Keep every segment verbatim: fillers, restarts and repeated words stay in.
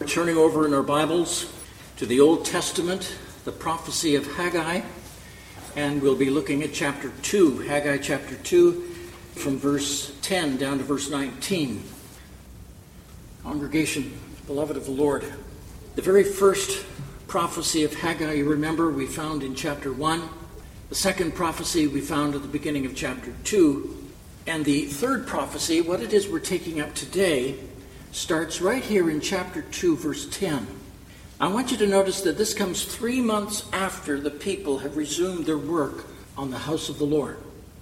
Turning over in our Bibles to the Old Testament, the prophecy of Haggai, and we'll be looking at chapter two, Haggai chapter two, from verse ten down to verse nineteen. Congregation, beloved of the Lord, the very first prophecy of Haggai, you remember, we found in chapter one. The second prophecy we found at the beginning of chapter two. And the third prophecy, what it is we're taking up today, starts right here in chapter two, verse ten. I want you to notice that this comes three months after the people have resumed their work on the house of the Lord.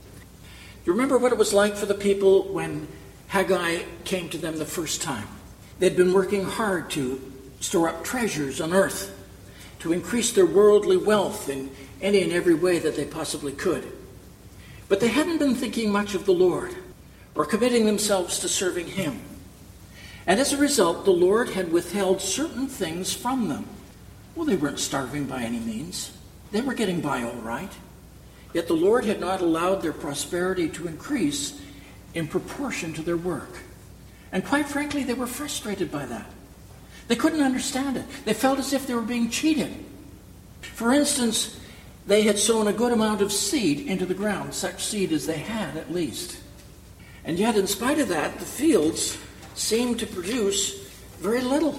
You remember what it was like for the people when Haggai came to them the first time? They'd been working hard to store up treasures on earth, to increase their worldly wealth in any and every way that they possibly could. But they hadn't been thinking much of the Lord or committing themselves to serving Him. And as a result, the Lord had withheld certain things from them. Well, they weren't starving by any means. They were getting by all right. Yet the Lord had not allowed their prosperity to increase in proportion to their work. And quite frankly, they were frustrated by that. They couldn't understand it. They felt as if they were being cheated. For instance, they had sown a good amount of seed into the ground, such seed as they had at least. And yet, in spite of that, the fields seemed to produce very little,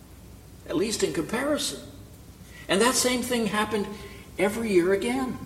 at least in comparison. And that same thing happened every year again.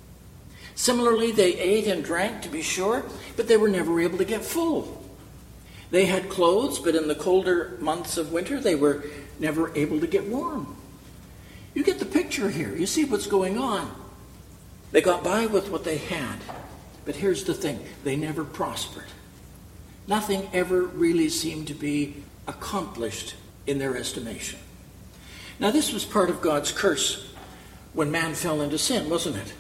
Similarly, they ate and drank, to be sure, but they were never able to get full. They had clothes, but in the colder months of winter, they were never able to get warm. You get the picture here. You see what's going on. They got by with what they had, but here's the thing. They never prospered. Nothing ever really seemed to be accomplished in their estimation. Now, this was part of God's curse when man fell into sin, wasn't it?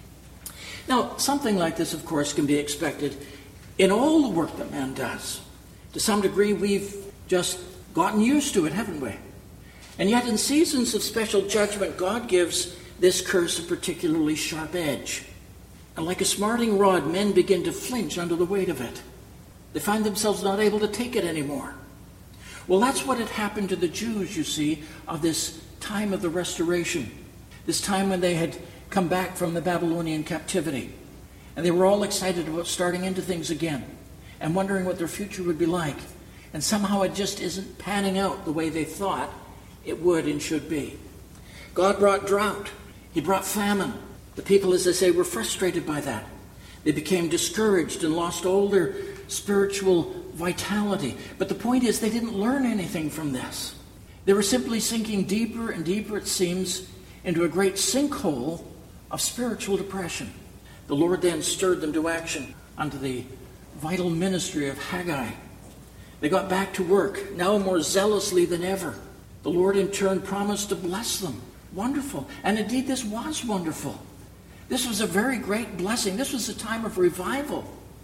Now, something like this, of course, can be expected in all the work that man does. To some degree, we've just gotten used to it, haven't we? And yet, in seasons of special judgment, God gives this curse a particularly sharp edge. And like a smarting rod, men begin to flinch under the weight of it. They find themselves not able to take it anymore. Well, that's what had happened to the Jews, you see, of this time of the restoration. This time when they had come back from the Babylonian captivity. And they were all excited about starting into things again and wondering what their future would be like. And somehow it just isn't panning out the way they thought it would and should be. God brought drought. He brought famine. The people, as I say, were frustrated by that. They became discouraged and lost all their spiritual vitality. But the point is, they didn't learn anything from this. They were simply sinking deeper and deeper, it seems, into a great sinkhole of spiritual depression. The Lord then stirred them to action under the vital ministry of Haggai. They got back to work, now more zealously than ever. The Lord in turn promised to bless them. Wonderful. And indeed, this was wonderful. This was a very great blessing. This was a time of revival.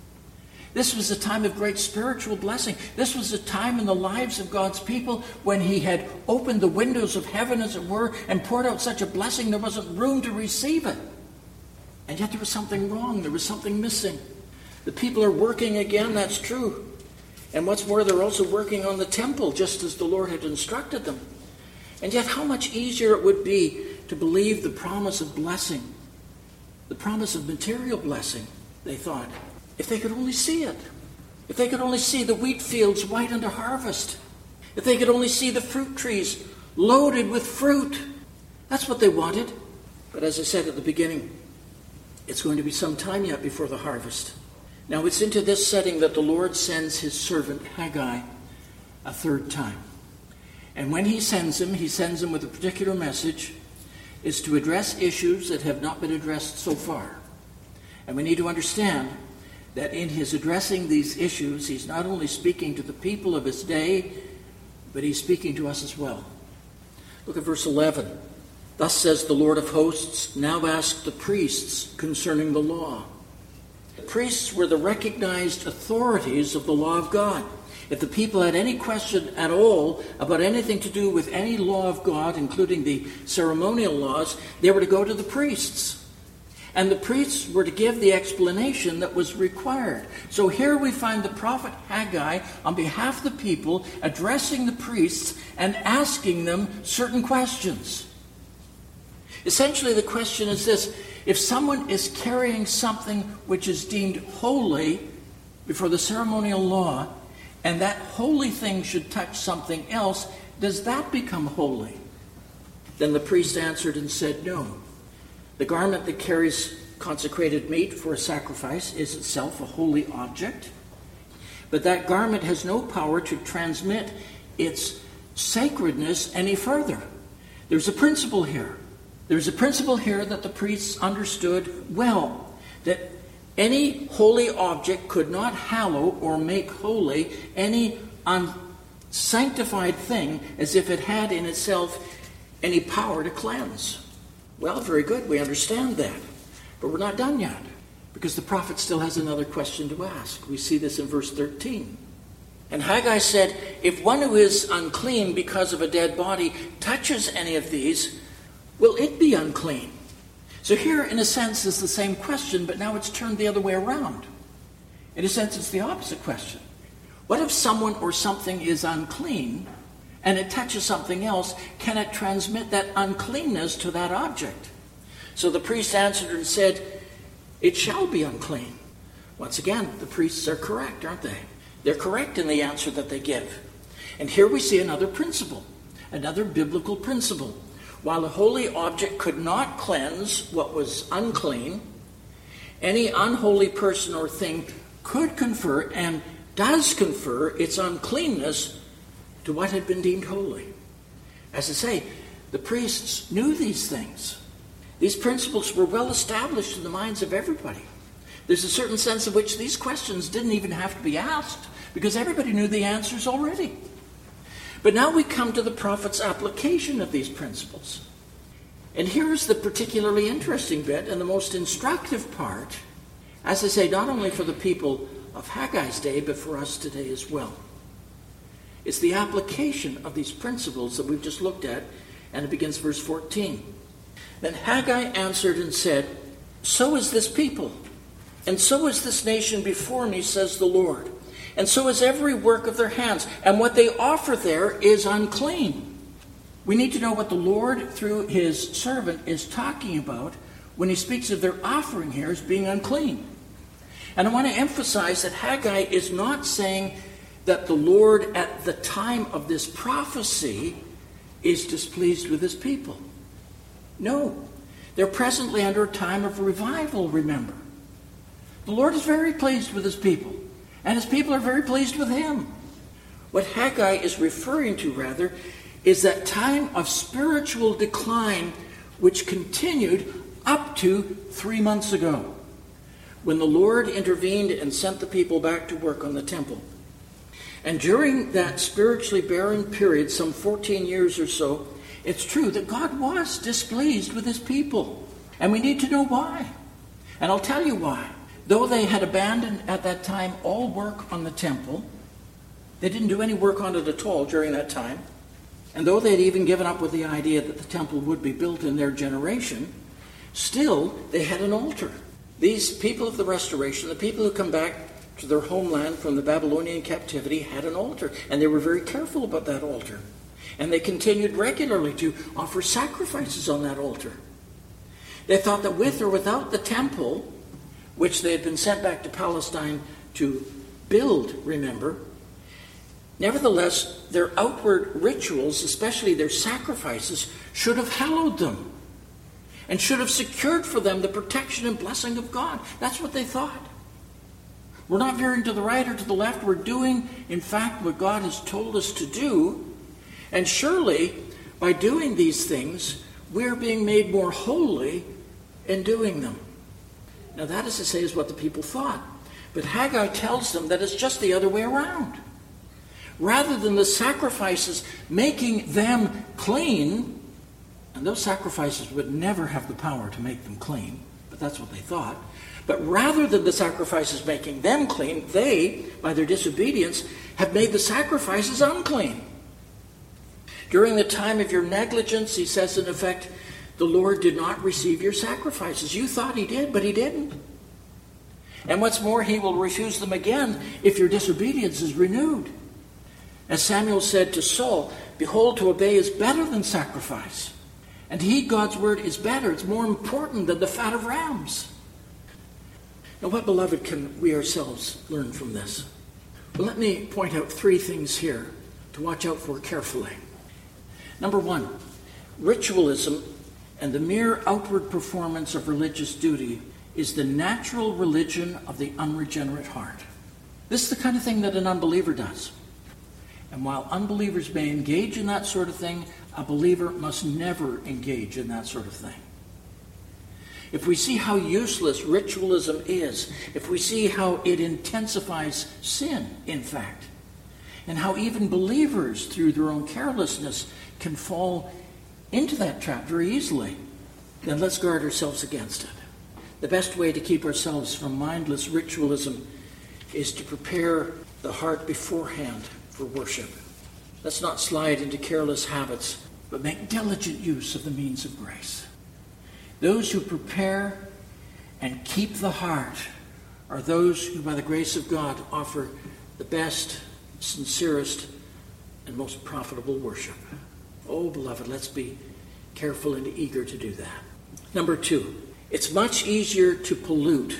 This was a time of great spiritual blessing. This was a time in the lives of God's people when He had opened the windows of heaven, as it were, and poured out such a blessing there wasn't room to receive it. And yet there was something wrong. There was something missing. The people are working again, that's true. And what's more, they're also working on the temple, just as the Lord had instructed them. And yet how much easier it would be to believe the promise of blessing, the promise of material blessing, they thought, if they could only see it. If they could only see the wheat fields white unto harvest. If they could only see the fruit trees loaded with fruit. That's what they wanted. But as I said at the beginning, it's going to be some time yet before the harvest. Now it's into this setting that the Lord sends His servant Haggai a third time. And when He sends him, He sends him with a particular message, is to address issues that have not been addressed so far. And we need to understand that in His addressing these issues, He's not only speaking to the people of His day, but He's speaking to us as well. Look at verse eleven. Thus says the Lord of hosts, now ask the priests concerning the law. The priests were the recognized authorities of the law of God. If the people had any question at all about anything to do with any law of God, including the ceremonial laws, they were to go to the priests. And the priests were to give the explanation that was required. So here we find the prophet Haggai on behalf of the people addressing the priests and asking them certain questions. Essentially, the question is this: if someone is carrying something which is deemed holy before the ceremonial law, and that holy thing should touch something else, does that become holy? Then the priest answered and said, no. The garment that carries consecrated meat for a sacrifice is itself a holy object, but that garment has no power to transmit its sacredness any further. There's a principle here. There's a principle here that the priests understood well, that any holy object could not hallow or make holy any unsanctified thing as if it had in itself any power to cleanse. Well, very good, we understand that. But we're not done yet, because the prophet still has another question to ask. We see this in verse thirteen. And Haggai said, if one who is unclean because of a dead body touches any of these, will it be unclean? So here, in a sense, is the same question, but now it's turned the other way around. In a sense, it's the opposite question. What if someone or something is unclean, and it touches something else? Can it transmit that uncleanness to that object? So the priest answered and said, it shall be unclean. Once again, the priests are correct, aren't they? They're correct in the answer that they give. And here we see another principle, another biblical principle. While a holy object could not cleanse what was unclean, any unholy person or thing could confer, and does confer, its uncleanness to what had been deemed holy. As I say, the priests knew these things. These principles were well established in the minds of everybody. There's a certain sense in which these questions didn't even have to be asked, because everybody knew the answers already. But now we come to the prophet's application of these principles. And here's the particularly interesting bit and the most instructive part, as I say, not only for the people of Haggai's day, but for us today as well. It's the application of these principles that we've just looked at, and it begins verse fourteen. Then Haggai answered and said, so is this people, and so is this nation before me, says the Lord. And so is every work of their hands, and what they offer there is unclean. We need to know what the Lord, through his servant, is talking about when he speaks of their offering here as being unclean. And I want to emphasize that Haggai is not saying that the Lord at the time of this prophecy is displeased with his people. No. They're presently under a time of revival, remember. The Lord is very pleased with his people, and his people are very pleased with him. What Haggai is referring to, rather, is that time of spiritual decline which continued up to three months ago, when the Lord intervened and sent the people back to work on the temple. And during that spiritually barren period, some fourteen years or so, it's true that God was displeased with his people. And we need to know why. And I'll tell you why. Though they had abandoned at that time all work on the temple, they didn't do any work on it at all during that time. And though they had even given up with the idea that the temple would be built in their generation, still they had an altar. These people of the restoration, the people who come back to their homeland from the Babylonian captivity, had an altar. And they were very careful about that altar. And they continued regularly to offer sacrifices on that altar. They thought that with or without the temple, which they had been sent back to Palestine to build, remember, nevertheless, their outward rituals, especially their sacrifices, should have hallowed them and should have secured for them the protection and blessing of God. That's what they thought. We're not veering to the right or to the left. We're doing, in fact, what God has told us to do. And surely, by doing these things, we're being made more holy in doing them. Now that, is to say, is what the people thought. But Haggai tells them that it's just the other way around. Rather than the sacrifices making them clean, and those sacrifices would never have the power to make them clean, but that's what they thought. But rather than the sacrifices making them clean, they, by their disobedience, have made the sacrifices unclean. During the time of your negligence, he says in effect, the Lord did not receive your sacrifices. You thought he did, but he didn't. And what's more, he will refuse them again if your disobedience is renewed. As Samuel said to Saul, behold, to obey is better than sacrifice. And to heed God's word is better. It's more important than the fat of rams. Now, what, beloved, can we ourselves learn from this? Well, let me point out three things here to watch out for carefully. Number one, ritualism and the mere outward performance of religious duty is the natural religion of the unregenerate heart. This is the kind of thing that an unbeliever does. And while unbelievers may engage in that sort of thing, a believer must never engage in that sort of thing. If we see how useless ritualism is, if we see how it intensifies sin, in fact, and how even believers, through their own carelessness, can fall into that trap very easily, then let's guard ourselves against it. The best way to keep ourselves from mindless ritualism is to prepare the heart beforehand for worship. Let's not slide into careless habits, but make diligent use of the means of grace. Those who prepare and keep the heart are those who, by the grace of God, offer the best, sincerest, and most profitable worship. Oh, beloved, let's be careful and eager to do that. Number two, it's much easier to pollute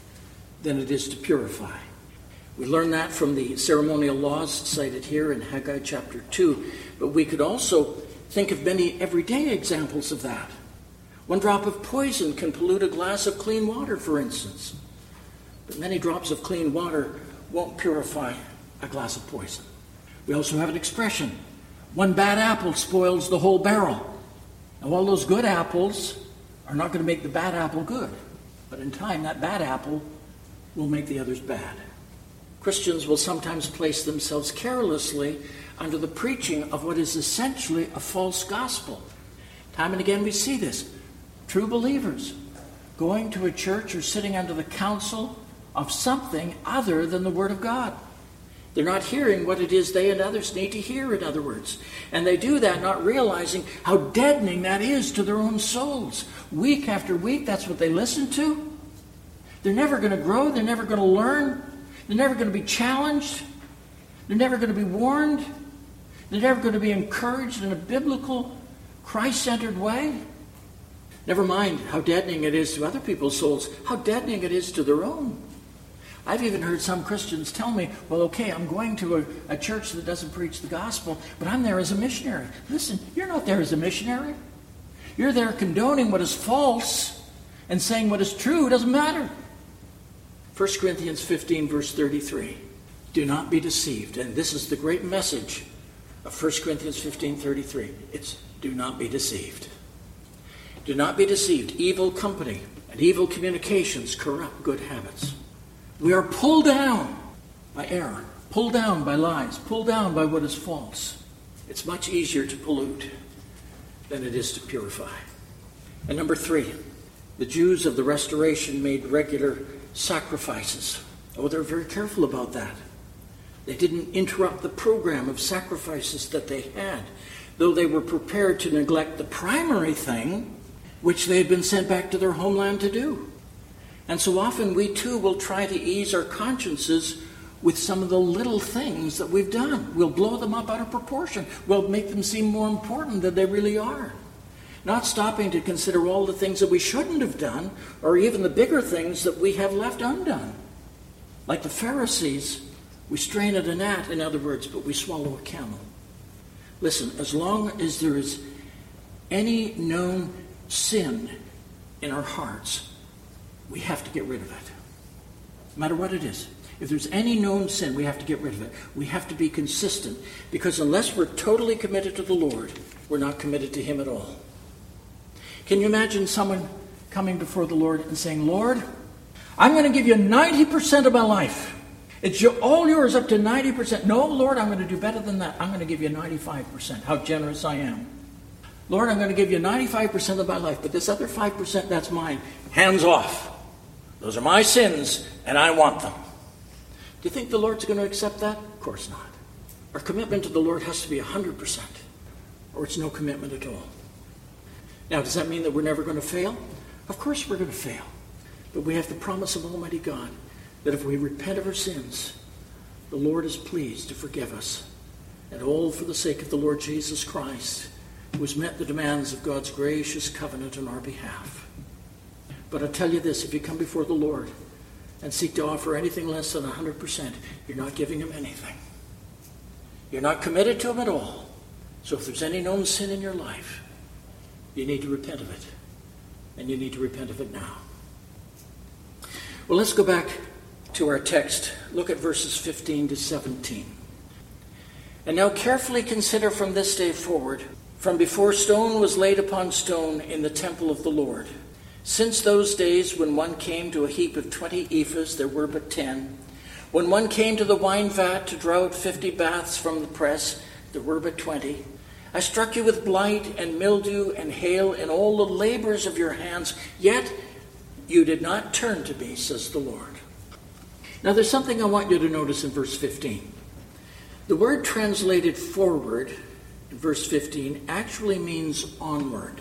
than it is to purify. We learn that from the ceremonial laws cited here in Haggai chapter two, but we could also think of many everyday examples of that. One drop of poison can pollute a glass of clean water, for instance. But many drops of clean water won't purify a glass of poison. We also have an expression, one bad apple spoils the whole barrel. Now, all those good apples are not going to make the bad apple good. But in time, that bad apple will make the others bad. Christians will sometimes place themselves carelessly under the preaching of what is essentially a false gospel. Time and again we see this. True believers going to a church or sitting under the counsel of something other than the Word of God. They're not hearing what it is they and others need to hear, in other words. And they do that not realizing how deadening that is to their own souls. Week after week, that's what they listen to. They're never going to grow. They're never going to learn. They're never going to be challenged. They're never going to be warned. They're never going to be encouraged in a biblical, Christ-centered way. Never mind how deadening it is to other people's souls, how deadening it is to their own. I've even heard some Christians tell me, well, okay, I'm going to a, a church that doesn't preach the gospel, but I'm there as a missionary. Listen, you're not there as a missionary. You're there condoning what is false and saying what is true. It doesn't matter. First Corinthians fifteen, verse thirty-three. Do not be deceived. And this is the great message of First Corinthians fifteen, thirty-three. It's do not be deceived. Do not be deceived. Evil company and evil communications corrupt good habits. We are pulled down by error, pulled down by lies, pulled down by what is false. It's much easier to pollute than it is to purify. And number three, the Jews of the Restoration made regular sacrifices. Oh, they're very careful about that. They didn't interrupt the program of sacrifices that they had, though they were prepared to neglect the primary thing which they had been sent back to their homeland to do. And so often we too will try to ease our consciences with some of the little things that we've done. We'll blow them up out of proportion. We'll make them seem more important than they really are. Not stopping to consider all the things that we shouldn't have done, or even the bigger things that we have left undone. Like the Pharisees, we strain at a gnat, in other words, but we swallow a camel. Listen, as long as there is any known sin in our hearts, we have to get rid of it. No matter what it is. If there's any known sin, we have to get rid of it. We have to be consistent, because unless we're totally committed to the Lord, we're not committed to Him at all. Can you imagine someone coming before the Lord and saying, Lord, I'm going to give you ninety percent of my life. It's all yours up to ninety percent. No, Lord, I'm going to do better than that. I'm going to give you ninety-five percent. How generous I am. Lord, I'm going to give you ninety-five percent of my life, but this other five percent, that's mine. Hands off. Those are my sins, and I want them. Do you think the Lord's going to accept that? Of course not. Our commitment to the Lord has to be one hundred percent, or it's no commitment at all. Now, does that mean that we're never going to fail? Of course we're going to fail. But we have the promise of Almighty God that if we repent of our sins, the Lord is pleased to forgive us. And all for the sake of the Lord Jesus Christ, who has met the demands of God's gracious covenant on our behalf. But I tell you this, if you come before the Lord and seek to offer anything less than one hundred percent, you're not giving him anything. You're not committed to him at all. So if there's any known sin in your life, you need to repent of it. And you need to repent of it now. Well, let's go back to our text. Look at verses fifteen to seventeen. And now carefully consider from this day forward, from before stone was laid upon stone in the temple of the Lord. Since those days when one came to a heap of twenty ephahs, there were but ten. When one came to the wine vat to draw out fifty baths from the press, there were but twenty. I struck you with blight and mildew and hail and all the labors of your hands, yet you did not turn to me, says the Lord. Now there's something I want you to notice in verse fifteen. The word translated forward in verse fifteen actually means onward.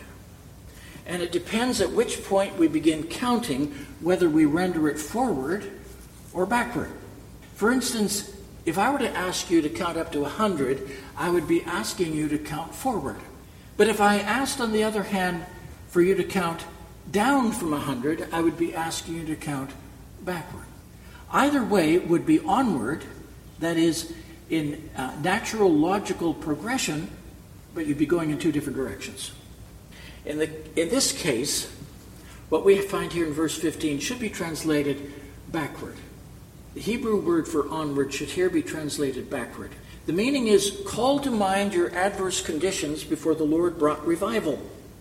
And it depends at which point we begin counting whether we render it forward or backward. For instance, if I were to ask you to count up to one hundred, I would be asking you to count forward. But if I asked, on the other hand, for you to count down from one hundred, I would be asking you to count backward. Either way would be onward, that is, in uh, natural logical progression, but you'd be going in two different directions. In, the, in this case, what we find here in verse fifteen should be translated backward. The Hebrew word for onward should here be translated backward. The meaning is, call to mind your adverse conditions before the Lord brought revival.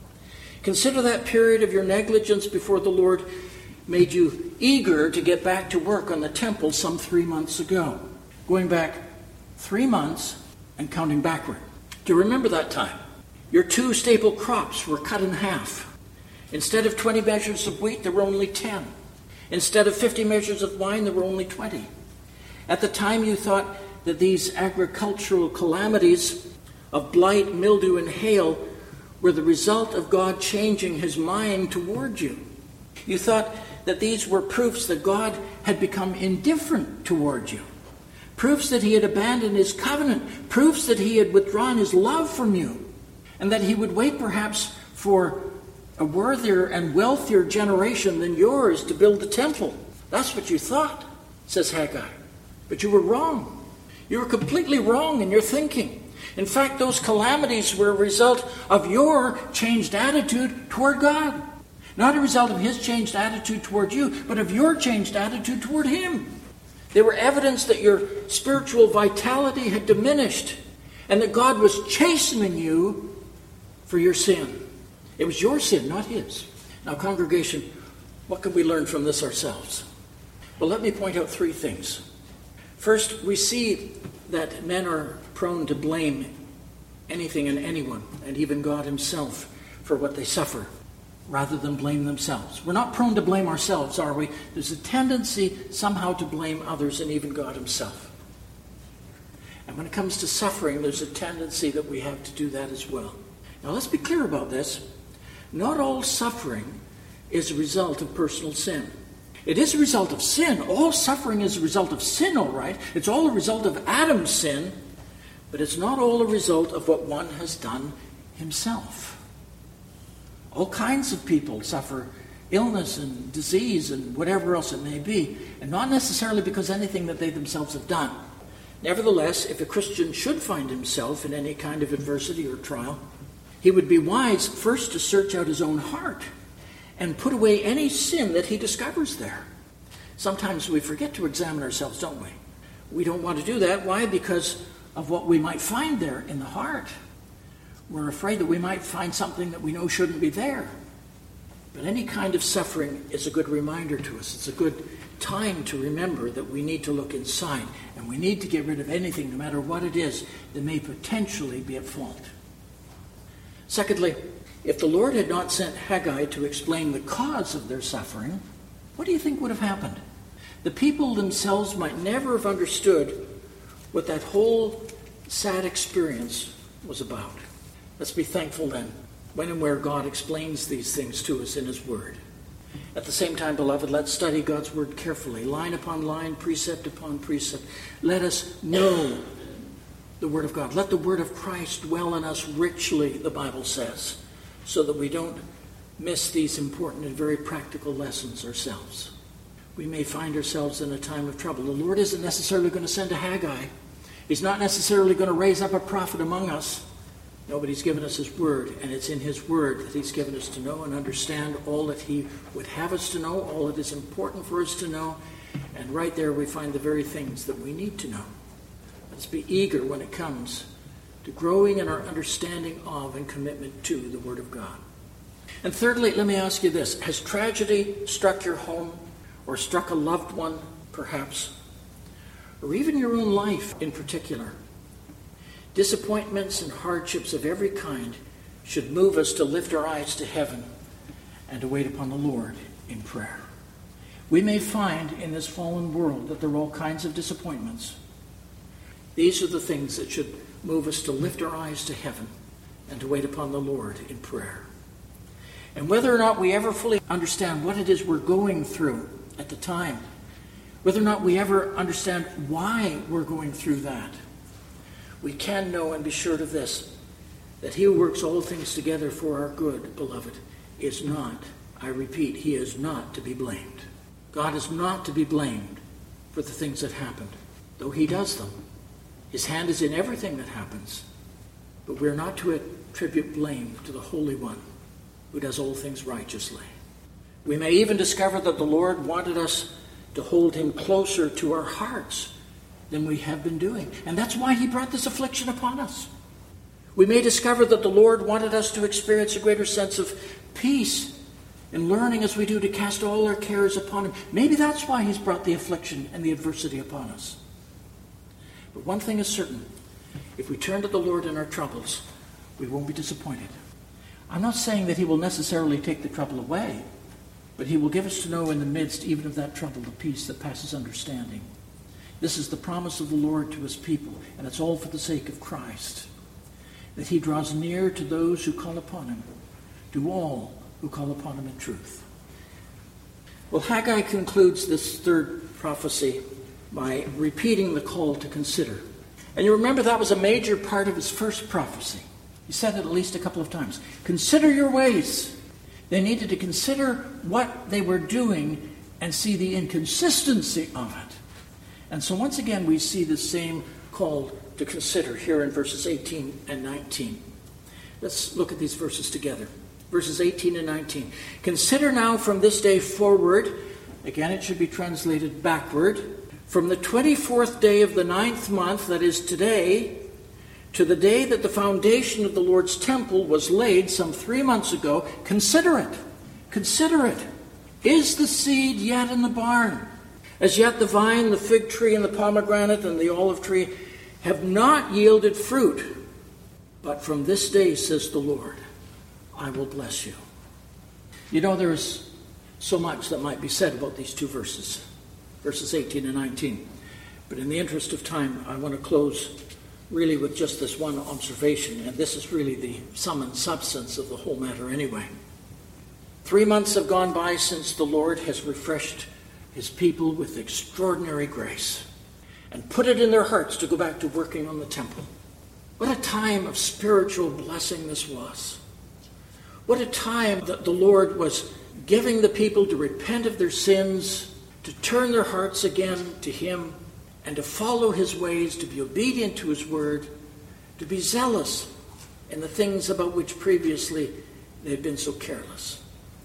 Consider that period of your negligence before the Lord made you eager to get back to work on the temple some three months ago. Going back three months and counting backward. Do you remember that time? Your two staple crops were cut in half. Instead of twenty measures of wheat, there were only ten. Instead of fifty measures of wine, there were only twenty. At the time, you thought that these agricultural calamities of blight, mildew, and hail were the result of God changing his mind toward you. You thought that these were proofs that God had become indifferent toward you. Proofs that he had abandoned his covenant. Proofs that he had withdrawn his love from you. And that he would wait perhaps for a worthier and wealthier generation than yours to build the temple. That's what you thought, says Haggai. But you were wrong. You were completely wrong in your thinking. In fact, those calamities were a result of your changed attitude toward God. Not a result of his changed attitude toward you, but of your changed attitude toward him. They were evidence that your spiritual vitality had diminished and that God was chastening you for your sin. It was your sin, not his. Now, congregation, what can we learn from this ourselves? Well, let me point out three things. First, we see that men are prone to blame anything and anyone, and even God himself, for what they suffer, rather than blame themselves. We're not prone to blame ourselves, are we? There's a tendency somehow to blame others and even God himself. And when it comes to suffering, there's a tendency that we have to do that as well. Now, let's be clear about this. Not all suffering is a result of personal sin. It is a result of sin. All suffering is a result of sin, all right. It's all a result of Adam's sin, but it's not all a result of what one has done himself. All kinds of people suffer illness and disease and whatever else it may be, and not necessarily because anything that they themselves have done. Nevertheless, if a Christian should find himself in any kind of adversity or trial, he would be wise first to search out his own heart and put away any sin that he discovers there. Sometimes we forget to examine ourselves, don't we? We don't want to do that. Why? Because of what we might find there in the heart. We're afraid that we might find something that we know shouldn't be there. But any kind of suffering is a good reminder to us. It's a good time to remember that we need to look inside, and we need to get rid of anything, no matter what it is, that may potentially be at fault. Secondly, if the Lord had not sent Haggai to explain the cause of their suffering, what do you think would have happened? The people themselves might never have understood what that whole sad experience was about. Let's be thankful then when and where God explains these things to us in his word. At the same time, beloved, let's study God's word carefully, line upon line, precept upon precept. Let us know the word of God. Let the word of Christ dwell in us richly, the Bible says, so that we don't miss these important and very practical lessons ourselves. We may find ourselves in a time of trouble. The Lord isn't necessarily going to send a Haggai. He's not necessarily going to raise up a prophet among us. No, but he's given us his word, and it's in his word that he's given us to know and understand all that he would have us to know, all that is important for us to know, and right there we find the very things that we need to know. Let's be eager when it comes to growing in our understanding of and commitment to the word of God. And thirdly, let me ask you this. Has tragedy struck your home, or struck a loved one, perhaps, or even your own life in particular? Disappointments and hardships of every kind should move us to lift our eyes to heaven and to wait upon the Lord in prayer. We may find in this fallen world that there are all kinds of disappointments. These are the things that should move us to lift our eyes to heaven and to wait upon the Lord in prayer. And whether or not we ever fully understand what it is we're going through at the time, whether or not we ever understand why we're going through that, we can know and be sure of this, that he who works all things together for our good, beloved, is not, I repeat, he is not to be blamed. God is not to be blamed for the things that happened, though he does them. His hand is in everything that happens, but we're not to attribute blame to the Holy One who does all things righteously. We may even discover that the Lord wanted us to hold him closer to our hearts than we have been doing. And that's why he brought this affliction upon us. We may discover that the Lord wanted us to experience a greater sense of peace in learning as we do to cast all our cares upon him. Maybe that's why he's brought the affliction and the adversity upon us. But one thing is certain. If we turn to the Lord in our troubles, we won't be disappointed. I'm not saying that he will necessarily take the trouble away, but he will give us to know in the midst even of that trouble the peace that passes understanding. This is the promise of the Lord to his people, and it's all for the sake of Christ, that he draws near to those who call upon him, to all who call upon him in truth. Well, Haggai concludes this third prophecy by repeating the call to consider. And you remember that was a major part of his first prophecy. He said it at least a couple of times. Consider your ways. They needed to consider what they were doing and see the inconsistency of it. And so once again we see the same call to consider here in verses eighteen and nineteen. Let's look at these verses together. Verses eighteen and nineteen. Consider now from this day forward, again it should be translated backward, from the twenty-fourth day of the ninth month, that is today, to the day that the foundation of the Lord's temple was laid some three months ago. Consider it. Consider it. Is the seed yet in the barn? As yet the vine, the fig tree, and the pomegranate, and the olive tree have not yielded fruit. But from this day, says the Lord, I will bless you. You know, there's so much that might be said about these two verses, verses eighteen and nineteen. But in the interest of time, I want to close really with just this one observation, and this is really the sum and substance of the whole matter anyway. Three months have gone by since the Lord has refreshed his people with extraordinary grace and put it in their hearts to go back to working on the temple. What a time of spiritual blessing this was. What a time that the Lord was giving the people to repent of their sins, to turn their hearts again to him, and to follow his ways, to be obedient to his word, to be zealous in the things about which previously they had been so careless.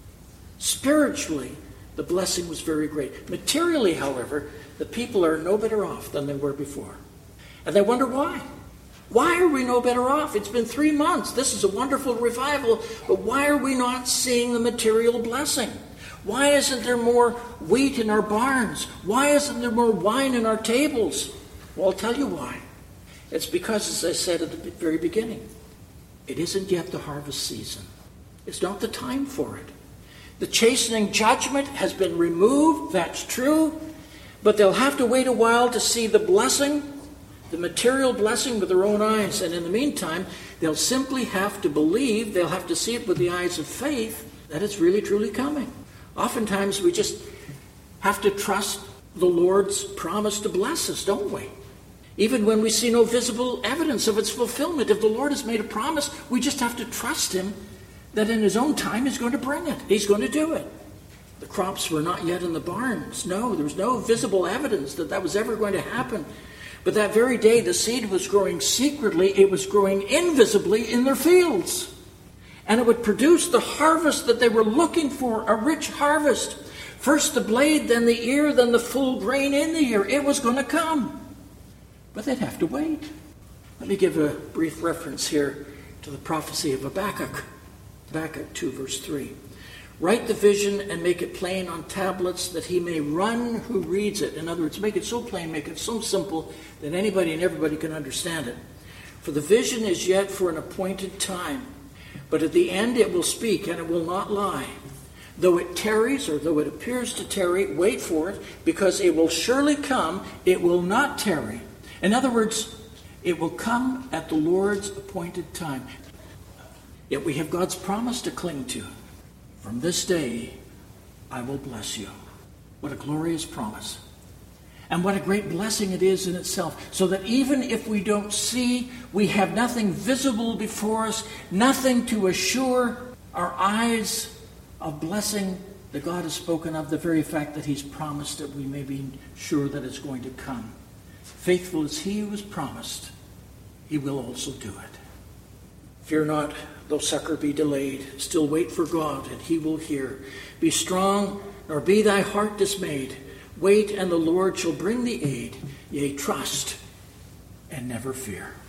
Spiritually, the blessing was very great. Materially, however, the people are no better off than they were before. And they wonder why. Why are we no better off? It's been three months. This is a wonderful revival, but why are we not seeing the material blessing? Why isn't there more wheat in our barns? Why isn't there more wine in our tables? Well, I'll tell you why. It's because, as I said at the very beginning, it isn't yet the harvest season. It's not the time for it. The chastening judgment has been removed, that's true, but they'll have to wait a while to see the blessing the material blessing with their own eyes. And in the meantime, they'll simply have to believe, they'll have to see it with the eyes of faith, that it's really truly coming. Oftentimes we just have to trust the Lord's promise to bless us, don't we? Even when we see no visible evidence of its fulfillment, if the Lord has made a promise, we just have to trust him that in his own time he's going to bring it. He's going to do it. The crops were not yet in the barns. No, there was no visible evidence that that was ever going to happen. But that very day, the seed was growing secretly. It was growing invisibly in their fields. And it would produce the harvest that they were looking for, a rich harvest. First the blade, then the ear, then the full grain in the ear. It was going to come. But they'd have to wait. Let me give a brief reference here to the prophecy of Habakkuk. Habakkuk two, verse three. Write the vision and make it plain on tablets that he may run who reads it. In other words, make it so plain, make it so simple that anybody and everybody can understand it. For the vision is yet for an appointed time, but at the end it will speak and it will not lie. Though it tarries, or though it appears to tarry, wait for it, because it will surely come, it will not tarry. In other words, it will come at the Lord's appointed time. Yet we have God's promise to cling to. From this day, I will bless you. What a glorious promise. And what a great blessing it is in itself. So that even if we don't see, we have nothing visible before us, nothing to assure our eyes of blessing that God has spoken of, the very fact that he's promised it, we may be sure that it's going to come. Faithful is he who has promised, he will also do it. Fear not, though succor be delayed. Still wait for God, and he will hear. Be strong, nor be thy heart dismayed. Wait, and the Lord shall bring thee aid. Yea, trust, and never fear.